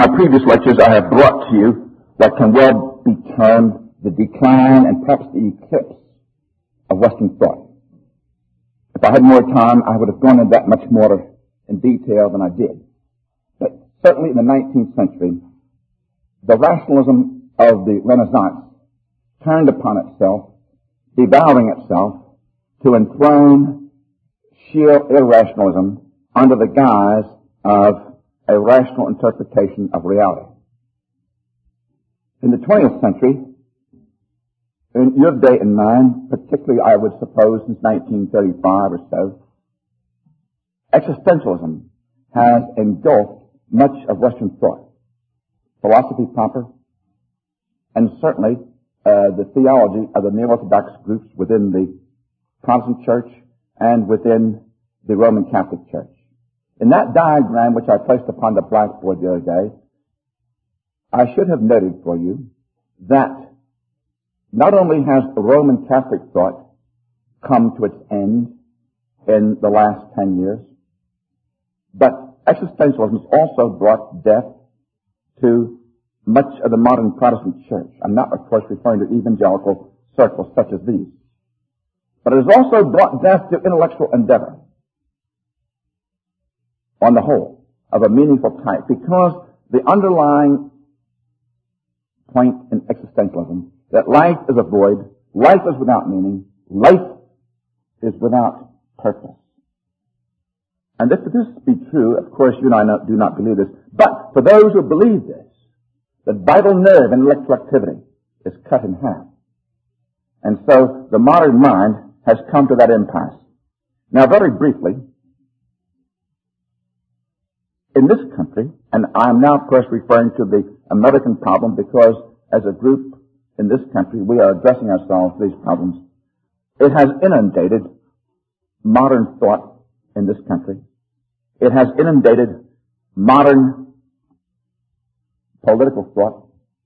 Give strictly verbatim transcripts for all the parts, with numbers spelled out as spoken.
my previous lectures, I have brought to you what can well be termed the decline and perhaps the eclipse of Western thought. If I had more time, I would have gone into that much more in detail than I did. But certainly in the nineteenth century, the rationalism of the Renaissance turned upon itself, devouring itself to enthrone sheer irrationalism under the guise of a rational interpretation of reality. In the twentieth century, in your day and mine, particularly I would suppose since nineteen thirty-five or so, existentialism has engulfed much of Western thought, philosophy proper, and certainly uh, the theology of the neo-Orthodox groups within the Protestant Church and within the Roman Catholic Church. In that diagram which I placed upon the blackboard the other day, I should have noted for you that not only has the Roman Catholic thought come to its end in the last ten years, but existentialism has also brought death to much of the modern Protestant church. I'm not, of course, referring to evangelical circles such as these. But it has also brought death to intellectual endeavor on the whole of a meaningful type, because the underlying point in existentialism that life is a void, life is without meaning, life is without purpose. And if this be true, of course you and I do not believe this, but for those who believe this, the vital nerve in intellectual activity is cut in half. And so the modern mind has come to that impasse. Now very briefly, in this country, and I'm now of course referring to the American problem because as a group in this country we are addressing ourselves to these problems, it has inundated modern thought in this country. It has inundated modern political thought.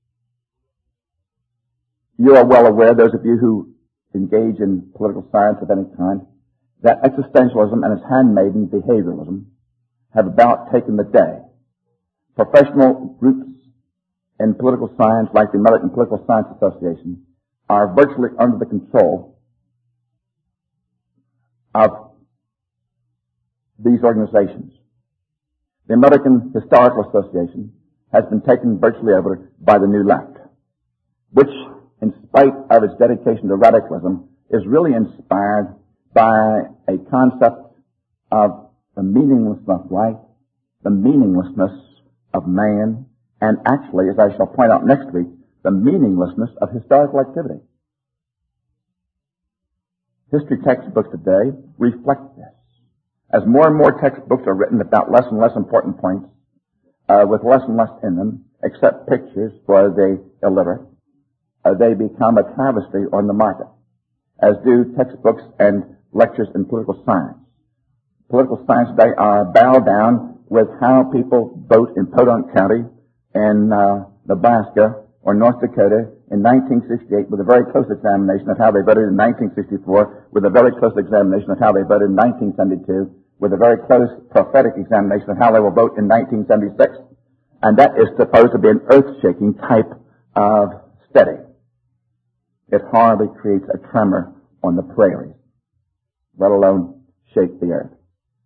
You are well aware, those of you who engage in political science of any kind, that existentialism and its handmaiden behavioralism have about taken the day. Professional groups in political science, like the American Political Science Association, are virtually under the control of these organizations. The American Historical Association has been taken virtually over by the New Left, which, in spite of its dedication to radicalism, is really inspired by a concept of the meaninglessness of life, the meaninglessness of man, and actually, as I shall point out next week, the meaninglessness of historical activity. History textbooks today reflect this. As more and more textbooks are written about less and less important points, uh, with less and less in them, except pictures for the illiterate, uh, they become a travesty on the market, as do textbooks and lectures in political science. Political science today are bowed down with how people vote in Podunk County, in uh, Nebraska, or North Dakota in nineteen sixty-eight with a very close examination of how they voted in nineteen sixty-four, with a very close examination of how they voted in nineteen seventy-two, with a very close prophetic examination of how they will vote in nineteen seventy-six. And that is supposed to be an earth-shaking type of study. It hardly creates a tremor on the prairies, let alone shake the earth.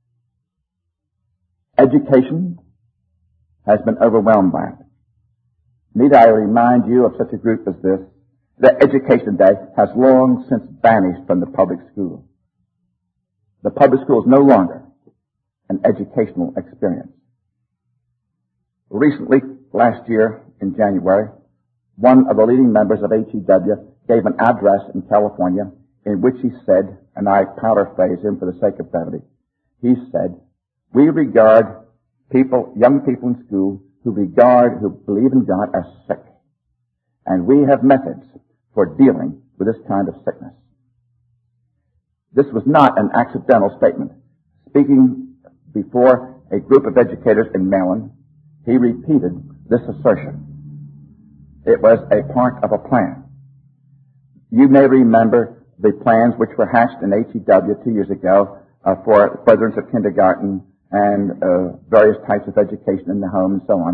Education has been overwhelmed by it. Need I remind you of such a group as this, that education today has long since vanished from the public school. The public school is no longer an educational experience. Recently, last year in January, one of the leading members of H E W gave an address in California in which he said, and I paraphrase him for the sake of brevity, he said, "We regard people, young people in school who regard, who believe in God as sick. And we have methods for dealing with this kind of sickness." This was not an accidental statement. Speaking before a group of educators in Maryland, he repeated this assertion. It was a part of a plan. You may remember the plans which were hatched in H E W two years ago uh, for furtherance of kindergarten and uh, various types of education in the home and so on.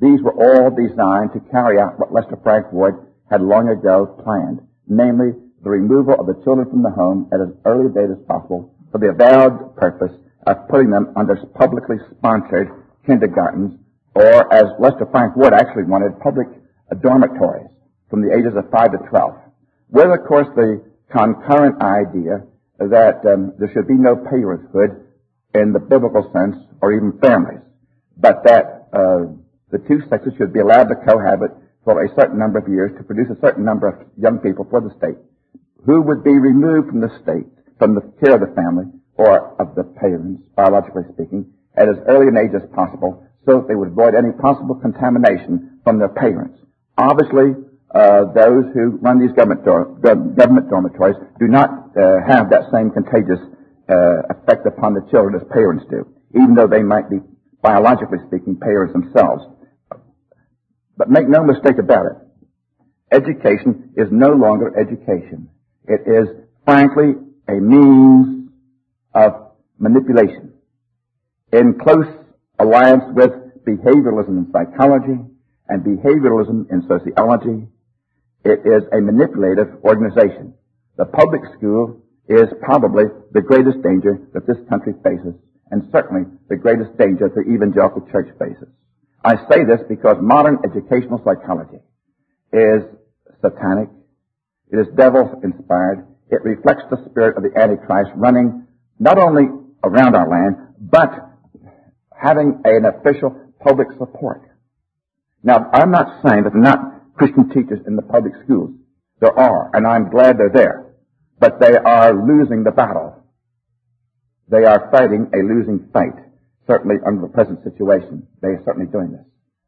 These were all designed to carry out what Lester Frank Ward had long ago planned, namely the removal of the children from the home at as early a date as possible for the avowed purpose of putting them under publicly sponsored kindergartens, or as Lester Frank Ward actually wanted, public dormitories from the ages of five to twelve, with, of course, the concurrent idea that um, there should be no parenthood in the biblical sense or even families, but that uh, the two sexes should be allowed to cohabit for a certain number of years to produce a certain number of young people for the state who would be removed from the state, from the care of the family or of the parents, biologically speaking, at as early an age as possible so that they would avoid any possible contamination from their parents. Obviously, uh, those who run these government, dor- government dormitories do not uh, have that same contagious uh, effect upon the children as parents do, even though they might be, biologically speaking, parents themselves. But make no mistake about it. Education is no longer education. It is, frankly, a means of manipulation in close alliance with behavioralism in psychology and behavioralism in sociology. It is a manipulative organization. The public school is probably the greatest danger that this country faces, and certainly the greatest danger the evangelical church faces. I say this because modern educational psychology is satanic. It is devil-inspired. It reflects the spirit of the Antichrist running not only around our land, but having an official public support. Now, I'm not saying that there are not Christian teachers in the public schools. There are, and I'm glad they're there. But they are losing the battle. They are fighting a losing fight. Certainly under the present situation, they are certainly doing this.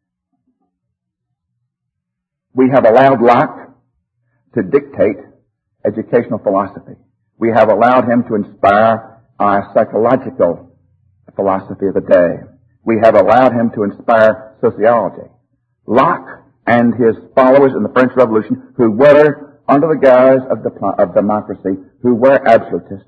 We have allowed Locke to dictate educational philosophy. We have allowed him to inspire our psychological philosophy of the day. We have allowed him to inspire sociology. Locke and his followers in the French Revolution, who were under the guise of, de- of democracy, who were absolutists,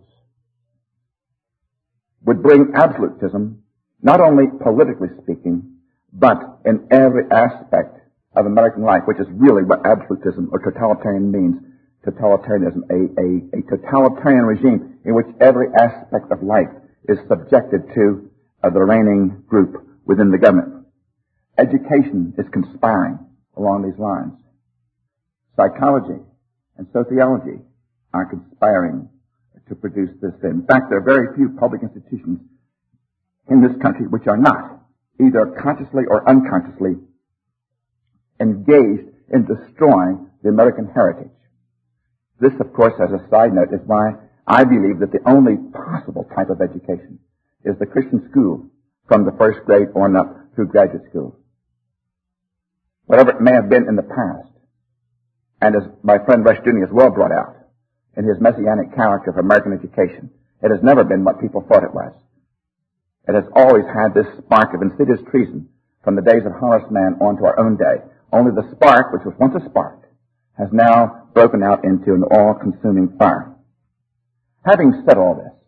would bring absolutism not only politically speaking, but in every aspect of American life, which is really what absolutism or totalitarian means. Totalitarianism, a, a, a totalitarian regime in which every aspect of life is subjected to uh, the reigning group within the government. Education is conspiring along these lines. Psychology and sociology are conspiring to produce this. In fact, there are very few public institutions in this country which are not, either consciously or unconsciously, engaged in destroying the American heritage. This, of course, as a side note, is why I believe that the only possible type of education is the Christian school from the first grade on up through graduate school. Whatever it may have been in the past, and as my friend Rushdoony has well brought out in his messianic character of American education, it has never been what people thought it was. It has always had this spark of insidious treason from the days of Horace Mann on to our own day. Only the spark, which was once a spark, has now broken out into an all-consuming fire. Having said all this,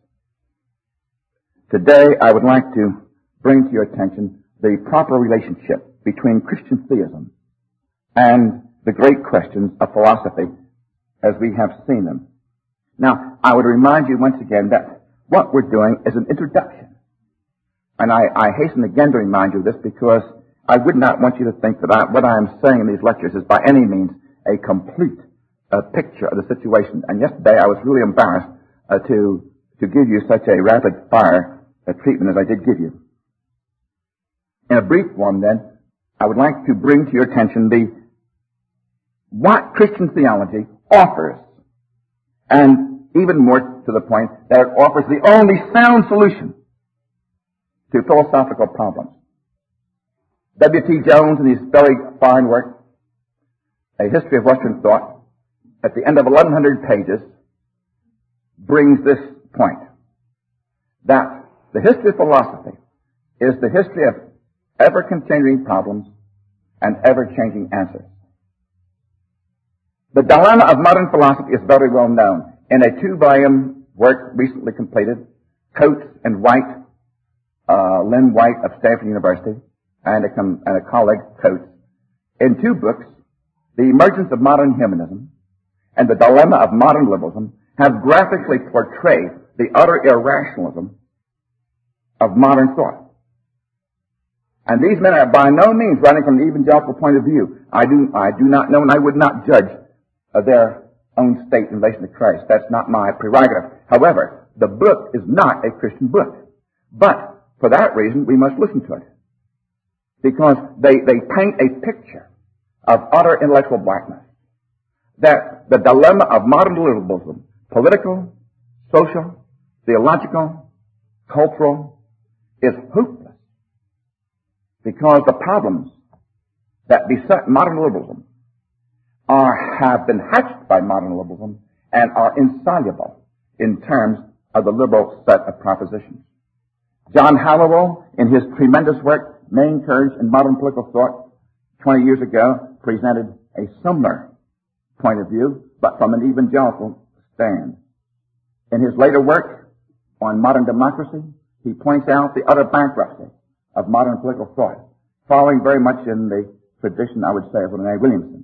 today I would like to bring to your attention the proper relationship between Christian theism and the great questions of philosophy as we have seen them. Now, I would remind you once again that what we're doing is an introduction. And I, I hasten again to remind you of this because I would not want you to think that I, what I am saying in these lectures is by any means a complete uh, picture of the situation. And yesterday I was really embarrassed uh, to to give you such a rapid-fire uh, treatment as I did give you. In a brief form, then, I would like to bring to your attention the what Christian theology offers, and even more to the point that it offers the only sound solution to philosophical problems. W T Jones, in his very fine work, A History of Western Thought, at the end of eleven hundred pages, brings this point, that the history of philosophy is the history of ever-continuing problems and ever-changing answers. The dilemma of modern philosophy is very well known. In a two-volume work recently completed, Coates and White, uh, Lynn White of Stanford University, and a, com- and a colleague, Coates, in two books, The Emergence of Modern Humanism and The Dilemma of Modern Liberalism, have graphically portrayed the utter irrationalism of modern thought. And these men are by no means writing from the evangelical point of view. I do, I do not know, and I would not judge uh, their own state in relation to Christ. That's not my prerogative. However, the book is not a Christian book. But for that reason, we must listen to it. Because they, they paint a picture of utter intellectual blackness. That the dilemma of modern liberalism, political, social, theological, cultural, is hopeless. Because the problems that beset modern liberalism are, have been hatched by modern liberalism and are insoluble in terms of the liberal set of propositions. John Hallowell, in his tremendous work, Main Courage in Modern Political Thought, twenty years ago, presented a similar point of view, but from an evangelical stand. In his later work on modern democracy, he points out the utter bankruptcy of modern political thought, following very much in the tradition, I would say, of Rene Williamson.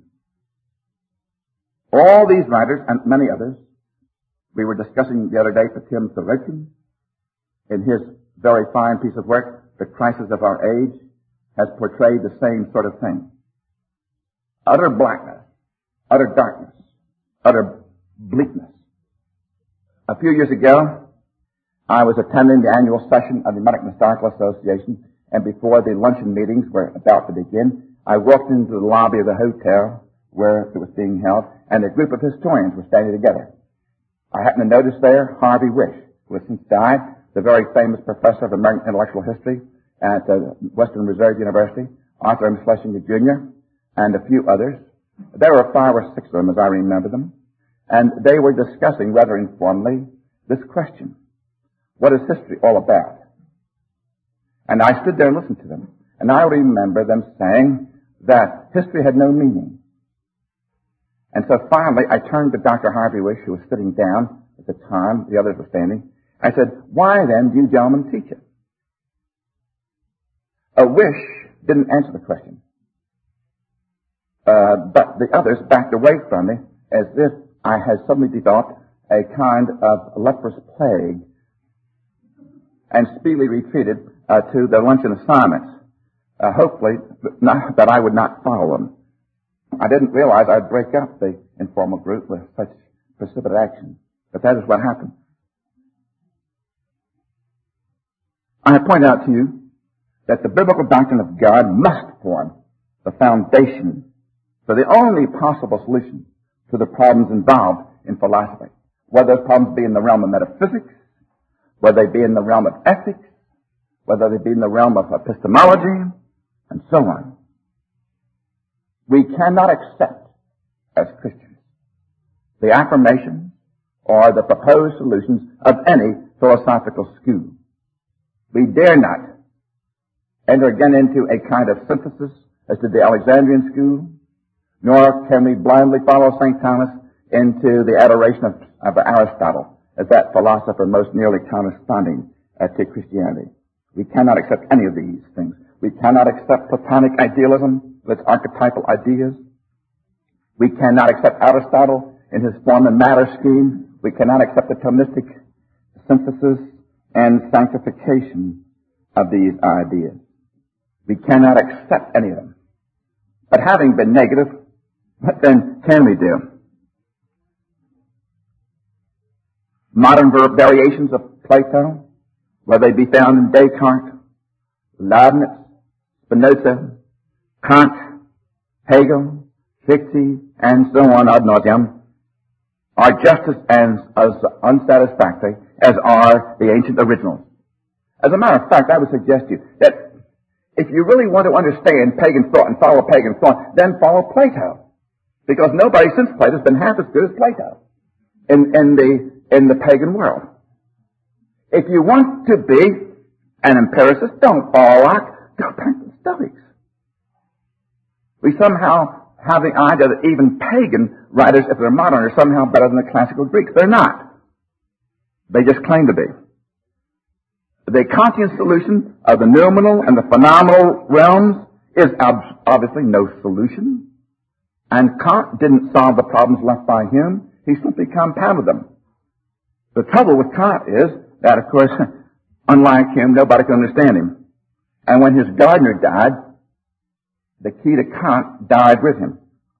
All these writers, and many others, we were discussing the other day for Tim Sorokin, in his very fine piece of work, The Crisis of Our Age, has portrayed the same sort of thing. Utter blackness, utter darkness, utter bleakness. A few years ago, I was attending the annual session of the American Historical Association, and before the luncheon meetings were about to begin, I walked into the lobby of the hotel where it was being held, and a group of historians were standing together. I happened to notice there Harvey Wish, who has since died, the very famous professor of American intellectual history at uh, Western Reserve University, Arthur M. Schlesinger Junior, and a few others. There were five or six of them, as I remember them, and they were discussing rather informally this question: what is history all about? And I stood there and listened to them, and I remember them saying that history had no meaning. And so finally, I turned to Doctor Harvey Wish, who was sitting down at the time, the others were standing. I said, "Why then do you gentlemen teach it?" A Wish didn't answer the question. Uh, but the others backed away from me as if I had suddenly developed a kind of leprous plague and speedily retreated uh, to the luncheon assignments, uh, hopefully not, that I would not follow them. I didn't realize I'd break up the informal group with such precipitate action, but that is what happened. I have pointed out to you that the biblical doctrine of God must form the foundation for the only possible solution to the problems involved in philosophy, whether those problems be in the realm of metaphysics, whether they be in the realm of ethics, whether they be in the realm of epistemology, and so on. We cannot accept, as Christians, the affirmation or the proposed solutions of any philosophical school. We dare not enter again into a kind of synthesis as did the Alexandrian school, nor can we blindly follow Saint Thomas into the adoration of, of Aristotle as that philosopher most nearly corresponding uh, to Christianity. We cannot accept any of these things. We cannot accept Platonic idealism with its archetypal ideas. We cannot accept Aristotle in his form and matter scheme. We cannot accept the Thomistic synthesis and sanctification of these ideas. We cannot accept any of them. But having been negative, what then can we do? Modern variations of Plato, whether they be found in Descartes, Leibniz, Spinoza, Kant, Hegel, Fichte, and so on ad nauseam, are just as, as, as unsatisfactory as are the ancient originals. As a matter of fact, I would suggest to you that if you really want to understand pagan thought and follow pagan thought, then follow Plato. Because nobody since Plato has been half as good as Plato in, in the, in the pagan world. If you want to be an empiricist, don't follow Locke, go back to the Stoics. We somehow have the idea that even pagan writers, if they're modern, are somehow better than the classical Greeks. They're not. They just claim to be. the Kantian solution of the noumenal and the phenomenal realms is ob- obviously no solution. And Kant didn't solve the problems left by him. He simply compounded them. The trouble with Kant is that, of course, unlike him, nobody can understand him. And when his gardener died, the key to Kant died with him.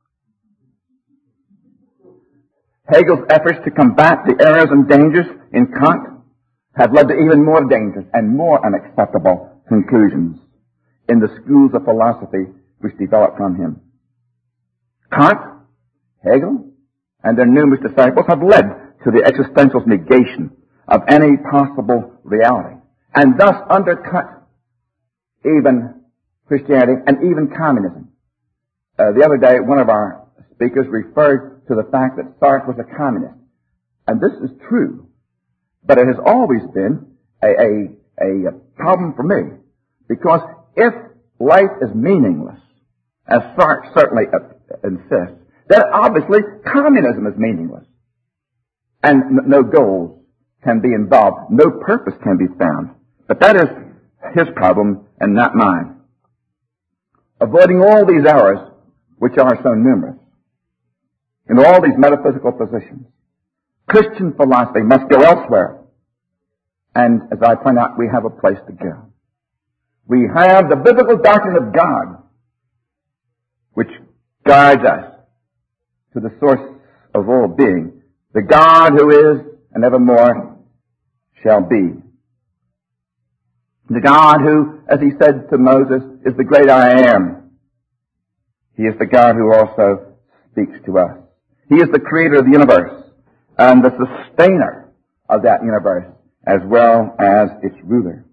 Hegel's efforts to combat the errors and dangers in Kant have led to even more dangerous and more unacceptable conclusions in the schools of philosophy which developed from him. Kant, Hegel, and their numerous disciples have led to the existentialist negation of any possible reality, and thus undercut even Christianity and even communism. Uh, the other day, one of our speakers referred to the fact that Sartre was a communist. And this is true. But it has always been a, a, a problem for me. Because if life is meaningless, as Sartre certainly insists, then obviously communism is meaningless. And no goals can be involved. No purpose can be found. But that is his problem and not mine. Avoiding all these errors, which are so numerous, in all these metaphysical positions, Christian philosophy must go elsewhere. And as I point out, we have a place to go. We have the biblical doctrine of God, which guides us to the source of all being, the God who is and evermore shall be. The God who, as he said to Moses, is the great I am. He is the God who also speaks to us. He is the creator of the universe and the sustainer of that universe as well as its ruler.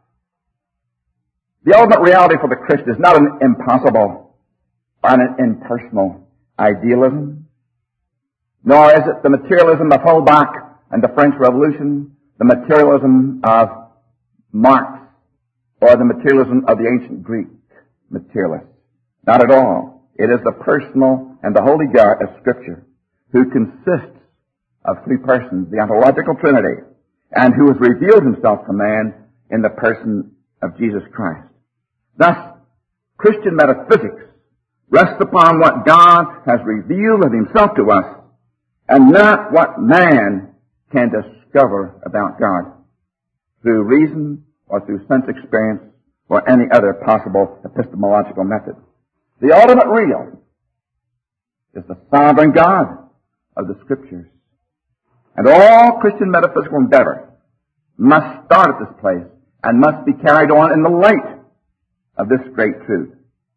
The ultimate reality for the Christian is not an impossible or an impersonal idealism, nor is it the materialism of Holbach and the French Revolution, the materialism of Marx, or the materialism of the ancient Greek materialists. Not at all. It is the personal and the holy God of Scripture, who consists of three persons, the ontological Trinity, and who has revealed himself to man in the person of Jesus Christ. Thus, Christian metaphysics rests upon what God has revealed of himself to us, and not what man can discover about God through reason or through sense experience or any other possible epistemological method. The ultimate real is the sovereign God of the Scriptures. And all Christian metaphysical endeavor must start at this place and must be carried on in the light of this great truth.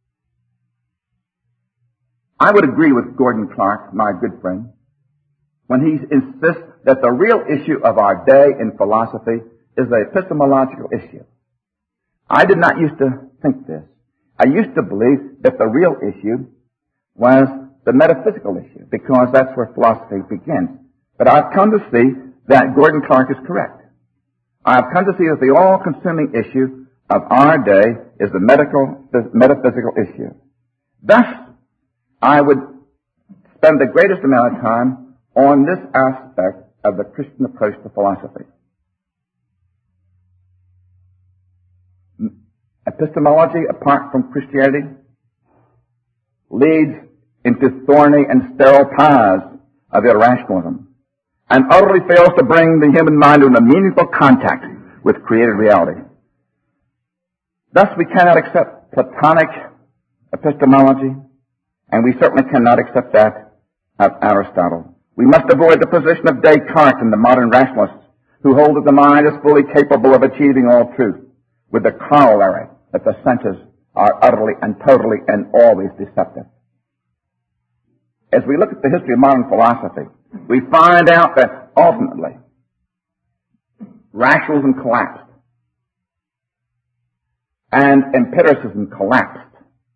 I would agree with Gordon Clark, my good friend, when he insists that the real issue of our day in philosophy is the epistemological issue. I did not used to think this. I used to believe that the real issue was the metaphysical issue, because that's where philosophy begins. But I've come to see that Gordon Clark is correct. I've come to see that the all-consuming issue of our day is the medical, the metaphysical issue. Thus, I would spend the greatest amount of time on this aspect of the Christian approach to philosophy. Epistemology, apart from Christianity, leads into thorny and sterile paths of irrationalism, and utterly fails to bring the human mind into meaningful contact with created reality. Thus, we cannot accept Platonic epistemology, and we certainly cannot accept that of Aristotle. We must avoid the position of Descartes and the modern rationalists, who hold that the mind is fully capable of achieving all truth, with the corollary that the senses are utterly and totally and always deceptive. As we look at the history of modern philosophy, we find out that ultimately rationalism collapsed and empiricism collapsed.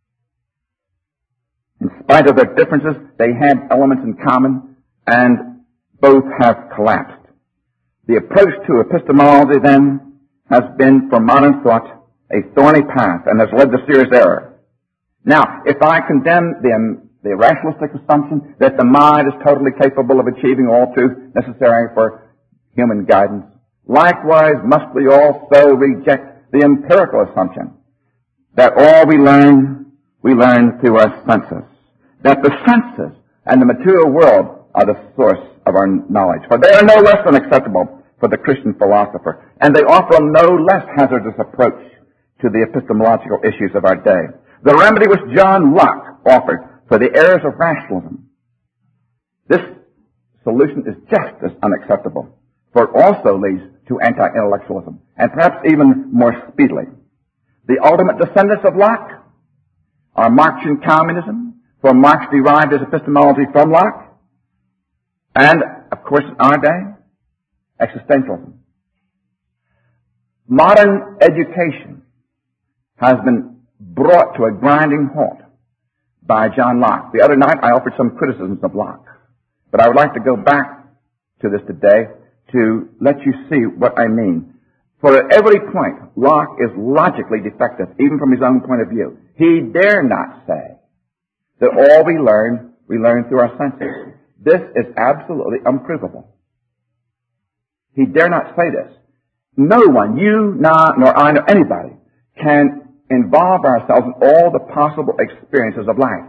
In spite of their differences, they had elements in common, and both have collapsed. The approach to epistemology, then, has been, for modern thought, a thorny path and has led to serious error. Now, if I condemn the, the rationalistic assumption that the mind is totally capable of achieving all truth necessary for human guidance, Likewise must we also reject the empirical assumption that all we learn, we learn through our senses. That the senses and the material world are the source of our knowledge. For they are no less than acceptable for the Christian philosopher, and they offer a no less hazardous approach to the epistemological issues of our day. The remedy which John Locke offered for the errors of rationalism, this solution is just as unacceptable, for it also leads to anti-intellectualism, and perhaps even more speedily. The ultimate descendants of Locke are Marxian communism, for Marx derived his epistemology from Locke, and, of course, in our day, existentialism. Modern education has been brought to a grinding halt by John Locke. The other night I offered some criticisms of Locke, but I would like to go back to this today to let you see what I mean. For at every point, Locke is logically defective, even from his own point of view. He dare not say that all we learn, we learn through our senses. This is absolutely unprovable. He dare not say this. No one, you, not, nor I, nor anybody, can involve ourselves in all the possible experiences of life.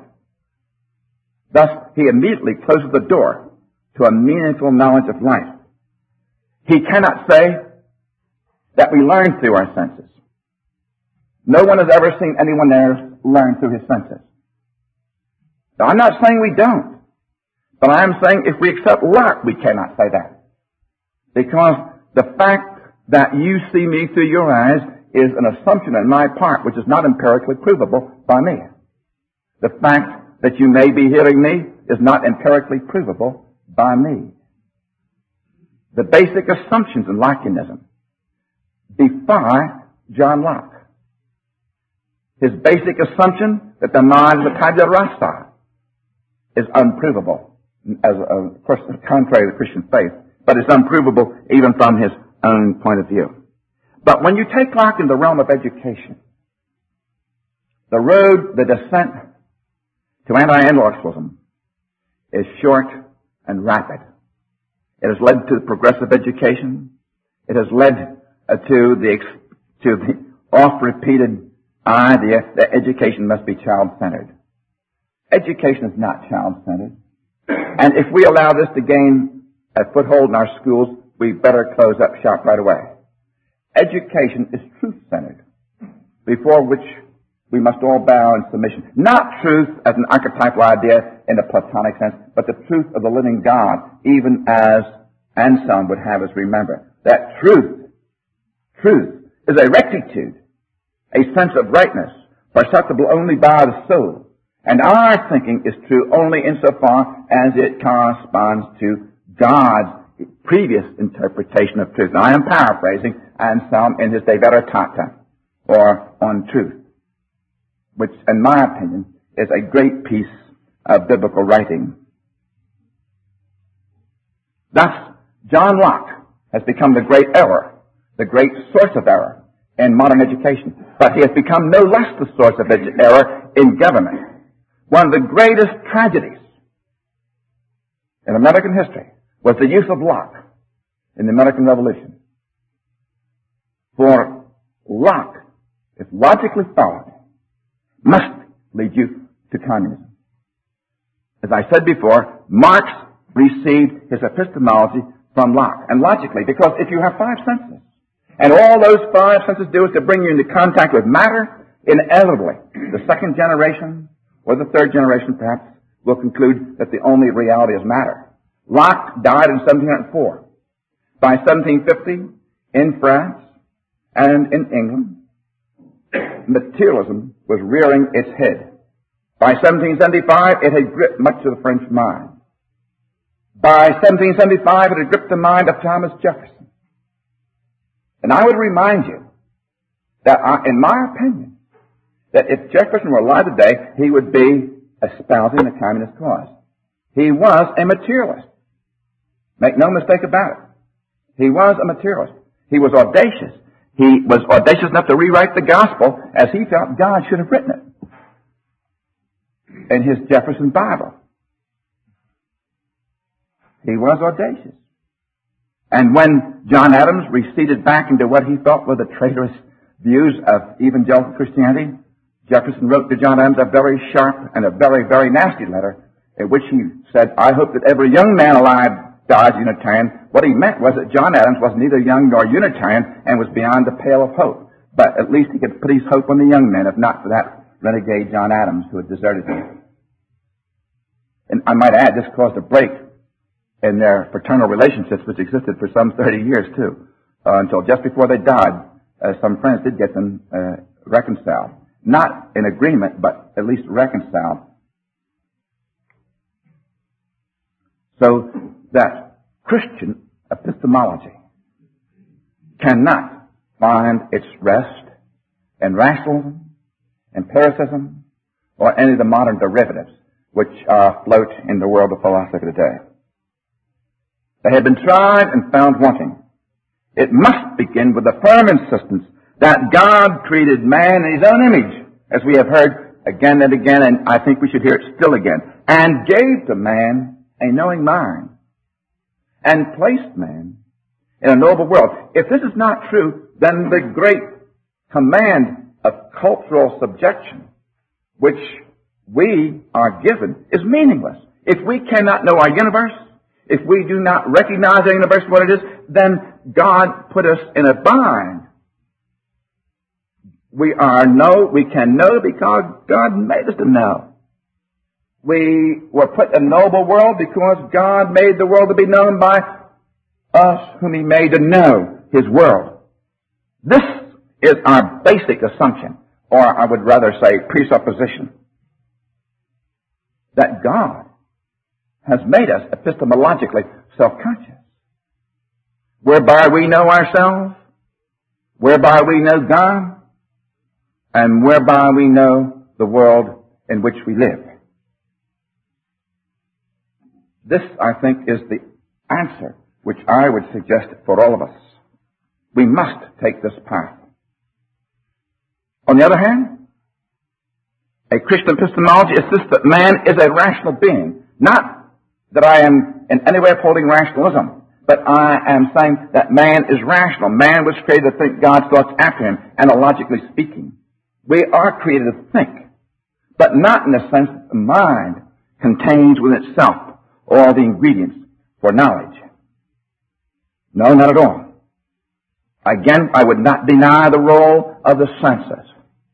Thus, he immediately closes the door to a meaningful knowledge of life. He cannot say that we learn through our senses. No one has ever seen anyone else learn through his senses. Now, I'm not saying we don't, but I'm saying if we accept Locke, we cannot say that. Because the fact that you see me through your eyes is an assumption on my part which is not empirically provable by me. The fact that you may be hearing me is not empirically provable by me. The basic assumptions in Lockeanism defy John Locke. His basic assumption that the mind is a tabula rasa is unprovable, as a, of course, contrary to Christian faith, but it's unprovable even from his own point of view. But when you take Locke in the realm of education, the road, the descent to anti-intellectualism is short and rapid. It has led to progressive education. It has led uh, to the to the oft-repeated idea that education must be child-centered. Education is not child-centered. And if we allow this to gain a foothold in our schools, we better close up shop right away. Education is truth-centered, before which we must all bow in submission. Not truth as an archetypal idea in the Platonic sense, but the truth of the living God, even as Anselm would have us remember. That truth, truth is a rectitude, a sense of rightness, perceptible only by the soul. And our thinking is true only insofar as it corresponds to God's previous interpretation of truth. Now, I am paraphrasing Anselm in his De Veritate, or On Truth, which, in my opinion, is a great piece of biblical writing. Thus, John Locke has become the great error, the great source of error in modern education. But he has become no less the source of edu- error in government. One of the greatest tragedies in American history was the use of Locke in the American Revolution. For Locke, if logically followed, must lead you to communism. As I said before, Marx received his epistemology from Locke. And logically, because if you have five senses, and all those five senses do is to bring you into contact with matter, inevitably, the second generation, or the third generation perhaps, will conclude that the only reality is matter. Locke died in seventeen oh four. By seventeen fifty, in France and in England, materialism was rearing its head. By seventeen seventy-five, it had gripped much of the French mind. By seventeen seventy-five, it had gripped the mind of Thomas Jefferson. And I would remind you that, I, in my opinion, that if Jefferson were alive today, he would be espousing the communist cause. He was a materialist. Make no mistake about it. He was a materialist. He was audacious. He was audacious enough to rewrite the gospel as he felt God should have written it in his Jefferson Bible. He was audacious. And when John Adams receded back into what he thought were the traitorous views of evangelical Christianity, Jefferson wrote to John Adams a very sharp and a very, very nasty letter in which he said, I hope that every young man alive dies Unitarian. What he meant was that John Adams was neither young nor Unitarian and was beyond the pale of hope. But at least he could put his hope on the young men, if not for that renegade John Adams who had deserted him. And I might add, this caused a break in their fraternal relationships, which existed for some thirty years, too, uh, until just before they died. Uh, some friends did get them uh, reconciled. Not in agreement, but at least reconciled. So that Christian epistemology cannot find its rest in rationalism, empiricism, or any of the modern derivatives which are afloat in the world of philosophy today. They have been tried and found wanting. It must begin with a firm insistence that God created man in his own image, as we have heard again and again, and I think we should hear it still again, and gave to man a knowing mind, and placed man in a noble world. If this is not true, then the great command of cultural subjection, which we are given, is meaningless. If we cannot know our universe, if we do not recognize our universe for what it is, then God put us in a bind. We are know, we can know because God made us to know. We were put in a noble world because God made the world to be known by us whom He made to know His world. This is our basic assumption, or I would rather say presupposition, that God has made us epistemologically self-conscious, whereby we know ourselves, whereby we know God, and whereby we know the world in which we live. This, I think, is the answer which I would suggest for all of us. We must take this path. On the other hand, a Christian epistemology insists that man is a rational being. Not that I am in any way upholding rationalism, but I am saying that man is rational. Man was created to think God's thoughts after him, analogically speaking. We are created to think, but not in the sense that the mind contains within itself all the ingredients for knowledge. No, not at all. Again, I would not deny the role of the senses.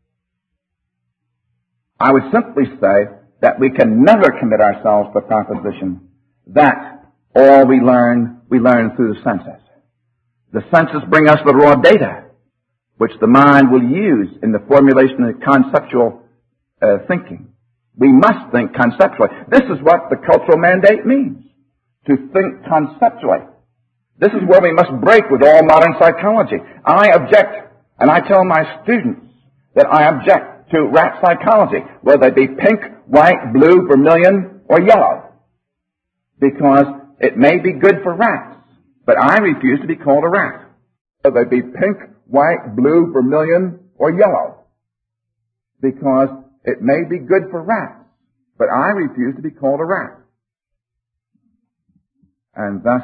I would simply say that we can never commit ourselves to the proposition that all we learn, we learn through the senses. The senses bring us the raw data, which the mind will use in the formulation of conceptual uh, thinking. We must think conceptually. This is what the cultural mandate means, to think conceptually. This is where we must break with all modern psychology. I object, and I tell my students that I object to rat psychology, whether they be pink, white, blue, vermilion, or yellow, because it may be good for rats, but I refuse to be called a rat. Whether they be pink, white, blue, vermilion, or yellow, because it may be good for rats, but I refuse to be called a rat. And thus,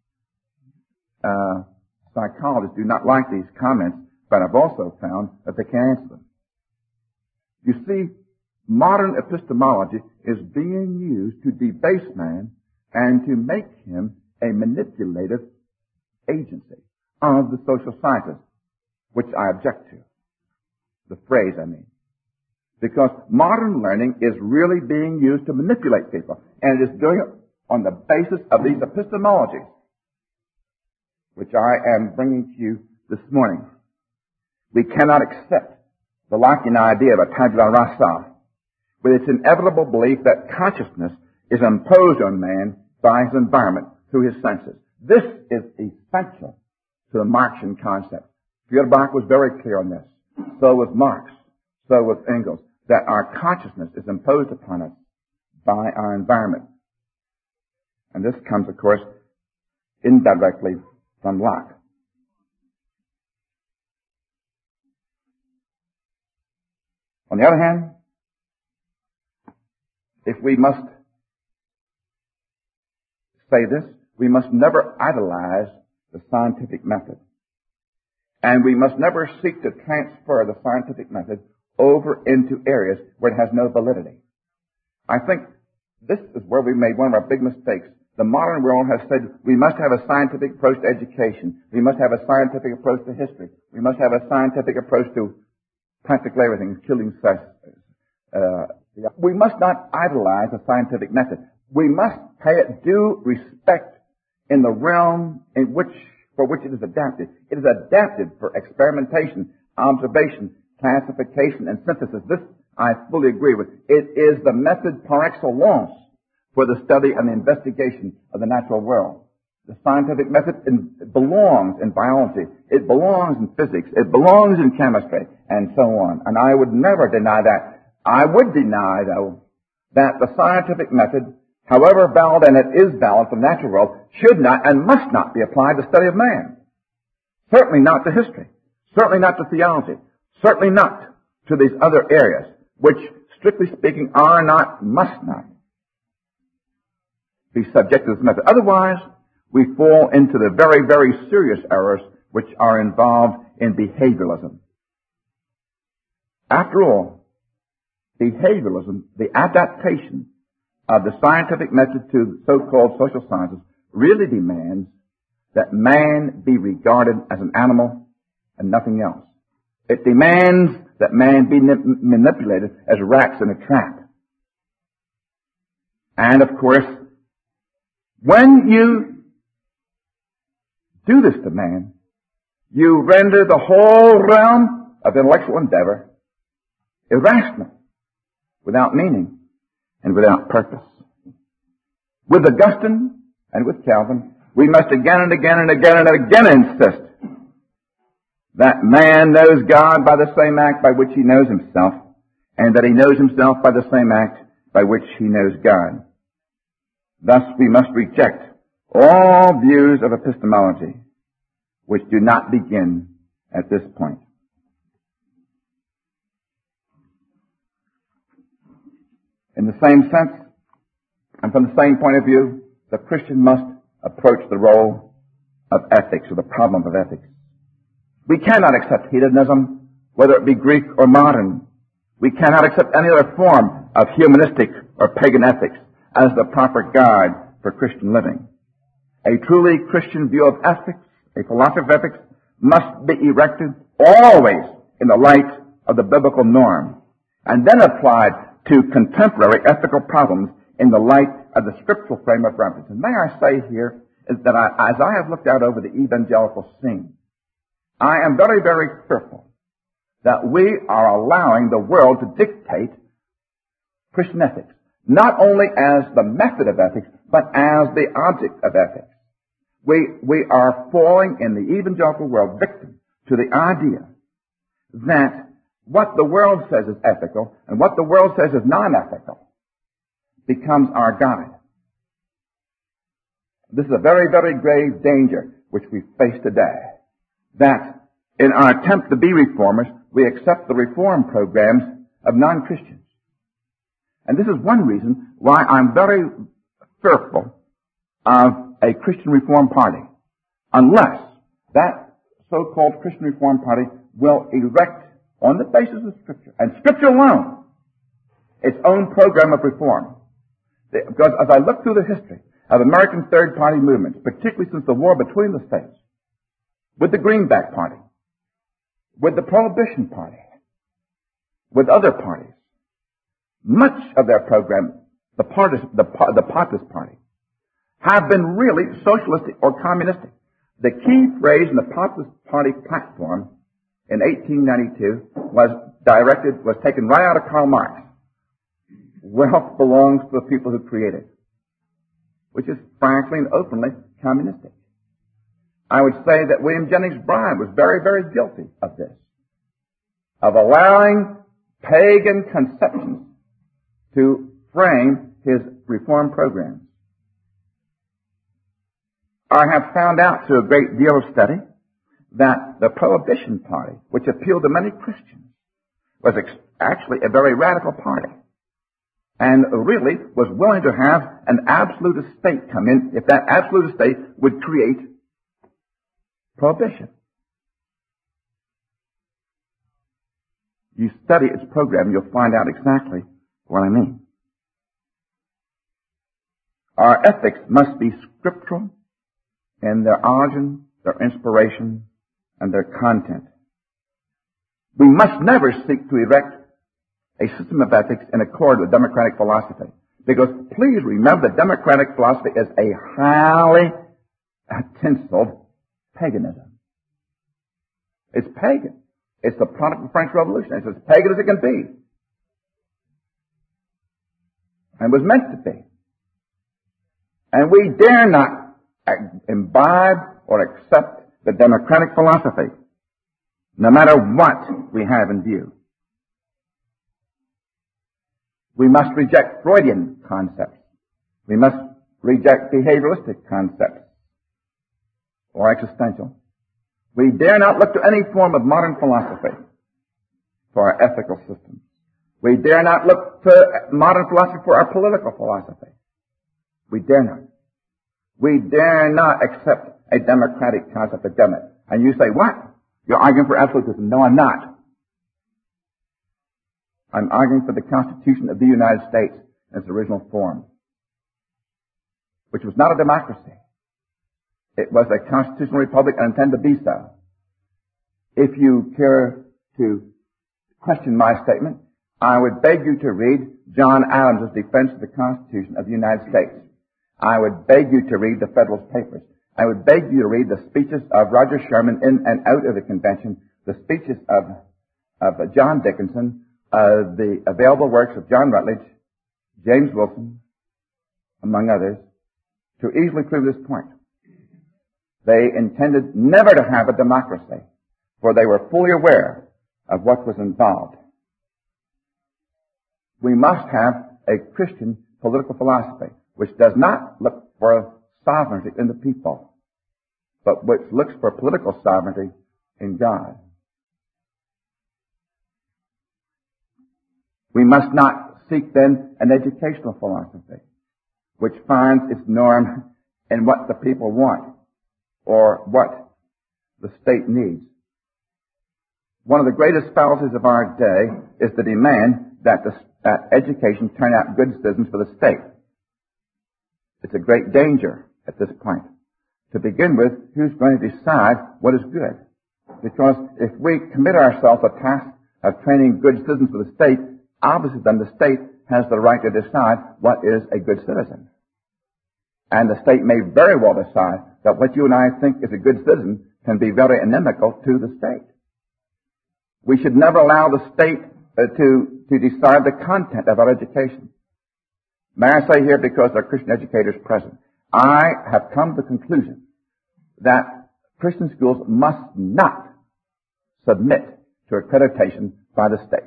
uh, psychologists do not like these comments, but I've also found that they can't answer them. You see, modern epistemology is being used to debase man and to make him a manipulative agency of the social sciences, which I object to. The phrase, I mean. Because modern learning is really being used to manipulate people, and it is doing it on the basis of these epistemologies, which I am bringing to you this morning. We cannot accept the Lockean idea of a tabula rasa, with its inevitable belief that consciousness is imposed on man by his environment through his senses. This is essential to the Marxian concept. Feuerbach was very clear on this. So was Marx. So was Engels. That our consciousness is imposed upon us by our environment. And this comes, of course, indirectly from Locke. On the other hand, if we must say this, we must never idolize the scientific method. And we must never seek to transfer the scientific method over into areas where it has no validity. I think this is where we made one of our big mistakes. The modern world has said we must have a scientific approach to education. We must have a scientific approach to history. We must have a scientific approach to practically everything, killing sex. Uh, we must not idolize the scientific method. We must pay it due respect in the realm in which, for which it is adapted. It is adapted for experimentation, observation, classification, and synthesis. This I fully agree with. It is the method par excellence for the study and the investigation of the natural world. The scientific method in, it belongs in biology. It belongs in physics. It belongs in chemistry, and so on. And I would never deny that. I would deny, though, that the scientific method, however valid, and it is valid for the natural world, should not and must not be applied to the study of man. Certainly not to history. Certainly not to theology. Certainly not to these other areas, which, strictly speaking, are not, must not be subject to this method. Otherwise, we fall into the very, very serious errors which are involved in behavioralism. After all, behavioralism, the adaptation of the scientific method to so-called social sciences, really demands that man be regarded as an animal and nothing else. It demands that man be manipulated as rats in a trap. And of course, when you do this to man, you render the whole realm of intellectual endeavor irrational, without meaning, and without purpose. With Augustine and with Calvin, we must again and again and again and again insist that man knows God by the same act by which he knows himself, and that he knows himself by the same act by which he knows God. Thus, we must reject all views of epistemology which do not begin at this point. In the same sense, and from the same point of view, the Christian must approach the role of ethics, or the problem of ethics. We cannot accept hedonism, whether it be Greek or modern. We cannot accept any other form of humanistic or pagan ethics as the proper guide for Christian living. A truly Christian view of ethics, a philosophy of ethics, must be erected always in the light of the biblical norm, and then applied to contemporary ethical problems in the light of the scriptural frame of reference. And may I say here is that I, as I have looked out over the evangelical scene, I am very, very fearful that we are allowing the world to dictate Christian ethics, not only as the method of ethics, but as the object of ethics. We, we are falling in the evangelical world victim to the idea that what the world says is ethical and what the world says is non-ethical becomes our guide. This is a very, very grave danger which we face today. That in our attempt to be reformers, we accept the reform programs of non-Christians. And this is one reason why I'm very fearful of a Christian Reform Party, unless that so-called Christian Reform Party will erect, on the basis of Scripture, and Scripture alone, its own program of reform. Because as I look through the history of American Third Party movements, particularly since the war between the states, with the Greenback Party, with the Prohibition Party, with other parties, much of their program, the Partis, the, the Populist Party, have been really socialistic or communistic. The key phrase in the Populist Party platform in eighteen ninety-two was directed, was taken right out of Karl Marx. Wealth belongs to the people who create it, which is frankly and openly communistic. I would say that William Jennings Bryan was very, very guilty of this, of allowing pagan conceptions to frame his reform programs. I have found out through a great deal of study that the Prohibition Party, which appealed to many Christians, was ex- actually a very radical party, and really was willing to have an absolute estate come in if that absolute estate would create prohibition. You study its program, you'll find out exactly what I mean. Our ethics must be scriptural in their origin, their inspiration, and their content. We must never seek to erect a system of ethics in accord with democratic philosophy. Because please remember that democratic philosophy is a highly tinselled paganism. It's pagan. It's the product of the French Revolution. It's as pagan as it can be. And was meant to be. And we dare not imbibe or accept the democratic philosophy, no matter what we have in view. We must reject Freudian concepts. We must reject behavioralistic concepts or existential. We dare not look to any form of modern philosophy for our ethical system. We dare not look to modern philosophy for our political philosophy. We dare not. We dare not accept a democratic concept of government. And you say, what? You're arguing for absolutism. No, I'm not. I'm arguing for the Constitution of the United States in its original form, which was not a democracy. It was a constitutional republic and intended to be so. If you care to question my statement, I would beg you to read John Adams' defense of the Constitution of the United States. I would beg you to read the Federalist Papers. I would beg you to read the speeches of Roger Sherman in and out of the convention, the speeches of, of John Dickinson, uh, the available works of John Rutledge, James Wilson, among others, to easily prove this point. They intended never to have a democracy, for they were fully aware of what was involved. We must have a Christian political philosophy, which does not look for sovereignty in the people, but which looks for political sovereignty in God. We must not seek then an educational philosophy, which finds its norm in what the people want or what the state needs. One of the greatest fallacies of our day is the demand that the that education turn out good citizens for the state. It's a great danger at this point. To begin with, who's going to decide what is good? Because if we commit ourselves to the task of training good citizens for the state, obviously then the state has the right to decide what is a good citizen. And the state may very well decide that what you and I think is a good citizen can be very inimical to the state. We should never allow the state uh, to to decide the content of our education. May I say here, because there are Christian educators present, I have come to the conclusion that Christian schools must not submit to accreditation by the state.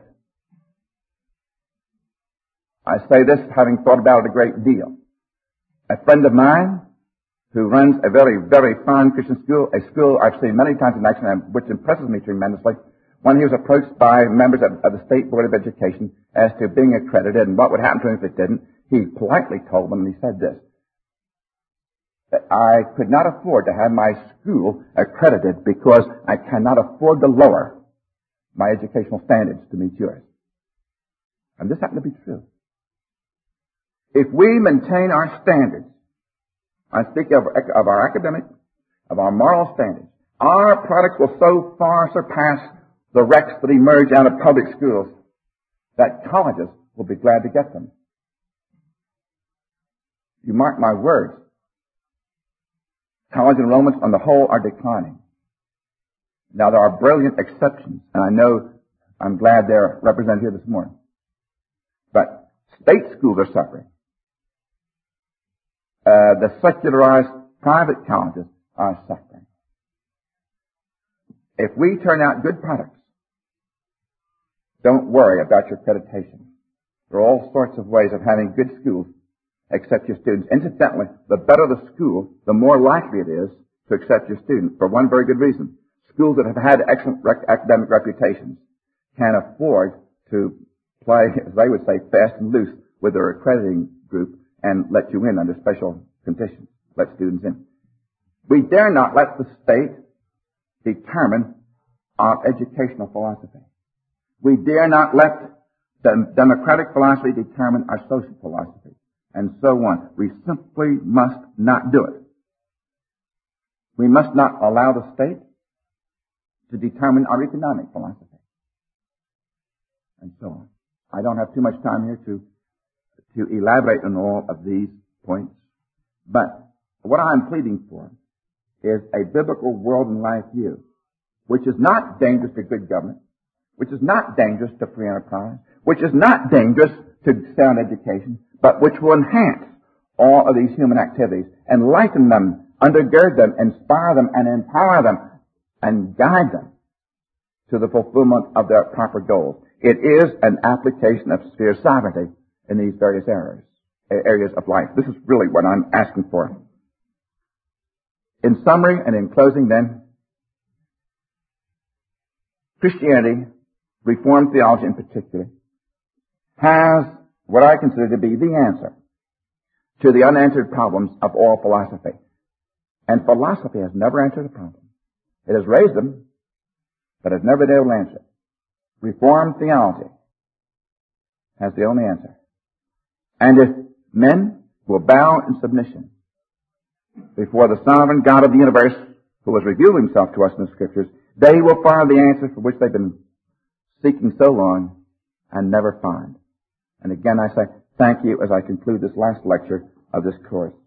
I say this having thought about it a great deal. A friend of mine who runs a very, very fine Christian school, a school I've seen many times in action, which impresses me tremendously, when he was approached by members of, of the State Board of Education as to being accredited and what would happen to him if it didn't, he politely told them, and he said this, that I could not afford to have my school accredited because I cannot afford to lower my educational standards to meet yours. And this happened to be true. If we maintain our standards, I speak of, of our academic, of our moral standards, our products will so far surpass the wrecks that emerge out of public schools that colleges will be glad to get them. You mark my words. College enrollments on the whole are declining. Now there are brilliant exceptions, and I know I'm glad they're represented here this morning. But state schools are suffering. Uh, the secularized private colleges are suffering. If we turn out good products, don't worry about your accreditation. There are all sorts of ways of having good schools accept your students. Incidentally, the better the school, the more likely it is to accept your students, for one very good reason. Schools that have had excellent rec- academic reputations can afford to play, as they would say, fast and loose with their accrediting group and let you in under special conditions, let students in. We dare not let the state determine our educational philosophy. We dare not let the democratic philosophy determine our social philosophy, and so on. We simply must not do it. We must not allow the state to determine our economic philosophy, and so on. I don't have too much time here to, to elaborate on all of these points, but what I'm pleading for is a biblical world and life view, which is not dangerous to good government, which is not dangerous to free enterprise, which is not dangerous to sound education, but which will enhance all of these human activities, enlighten them, undergird them, inspire them, and empower them, and guide them to the fulfillment of their proper goals. It is an application of sphere sovereignty in these various areas, areas of life. This is really what I'm asking for. In summary and in closing then, Christianity, Reformed theology in particular, has what I consider to be the answer to the unanswered problems of all philosophy. And philosophy has never answered the problem. It has raised them, but has never been able to answer it. Reformed theology has the only answer. And if men will bow in submission before the sovereign God of the universe, who has revealed himself to us in the Scriptures, they will find the answer for which they've been seeking so long and never find. And again I say thank you as I conclude this last lecture of this course.